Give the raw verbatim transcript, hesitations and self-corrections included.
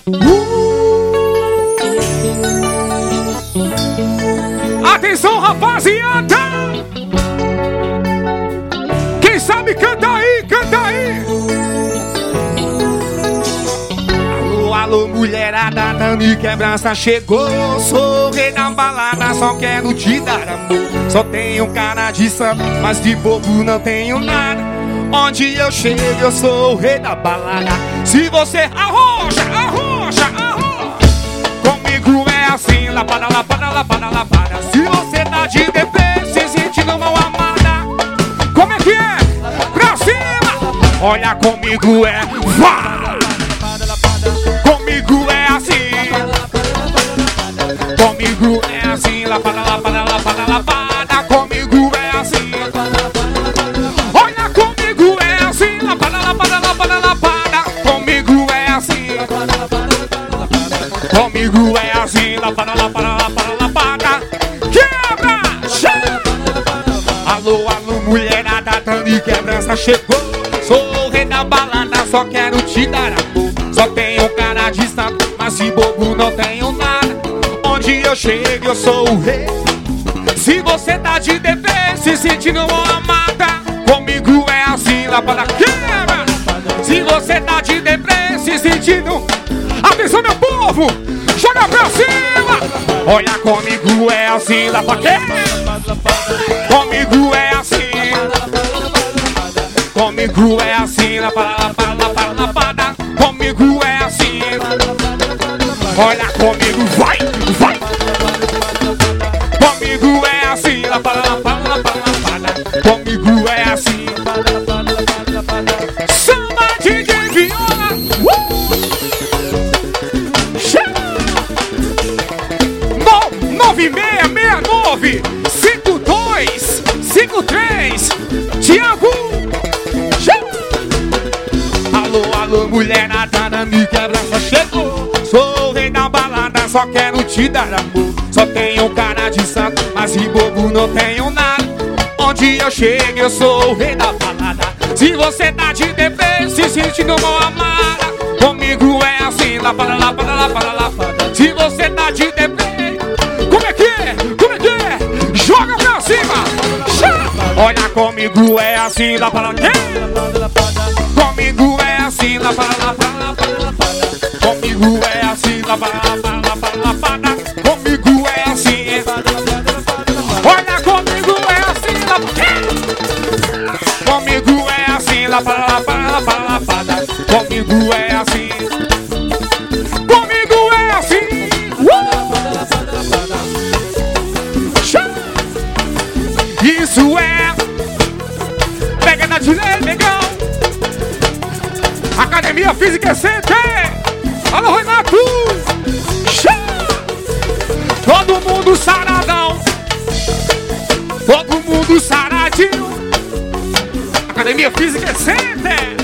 Atenção, rapaziada! Quem sabe canta aí, canta aí! Alô, alô, mulherada, Dani Quebrança chegou. Sou o rei da balada, só quero te dar amor. Só tenho cara de samba, mas de bobo não tenho nada. Onde eu chego, eu sou o rei da balada. Se você arrocha, arrocha, arrocha, comigo é assim, lapada, lapada, lapada, lapada. Se você tá de defesa, se sentindo mal amada, como é que é? Pra cima! Olha, comigo é vá! Comigo é assim. Comigo é assim, lapada, lapada, lapada, lapada. Comigo é assim. Olha, comigo é assim, lapada, lapada, lapada, lapada. Comigo é assim. Comigo é assim, lapada, lapada, lapada, lapada. Quebra! Chama! Alô, alô, mulherada, Dani Quebrança chegou. Sou o rei da balada, só quero te dar amor. Só tenho cara de santo, mas de bobo não tenho nada. Onde eu chego, eu sou o rei. Se você tá de defesa, se sentindo amada, comigo é assim, lá para quebra. Se você tá de defesa, se sentindo... Atenção, meu povo! Joga pra cima! Olha, comigo é assim, lá pra quebra. Comigo é assim. Comigo é assim, lá para lá para lá para lá para. Comigo é assim. Olha, comigo vai, vai. Comigo é assim, lá para lá para lá para lá para. Comigo é assim. Samba de viola. Uh! No, nove seis seis nove cinco dois cinco três. Tiago. Alô, alô, mulherada, Dani Quebrança chegou. Sou o rei da balada, só quero te dar amor. Só tenho cara de santo, mas de bobo não tenho nada. Onde eu chego, eu sou o rei da balada. Se você tá de defesa, se sentindo mal amada, comigo é assim, lá para lá para lá para lá para. Se você tá de defesa, como é que é? Como é que é? Joga pra cima! Olha, comigo é assim, lá para lá. Comigo é assim, lá para lá para lá para lá para. Comigo é assim, lá para lá para lá para lá para. Comigo é assim. Olha, comigo é assim, lá para. Comigo é assim, lá para lá para lá para lá para. Comigo é assim. Comigo é assim. Uh! Isso é pega na direita, legal. Academia Física Center. Alô, Renato. Todo mundo saradão. Todo mundo saradinho. Academia Física Center.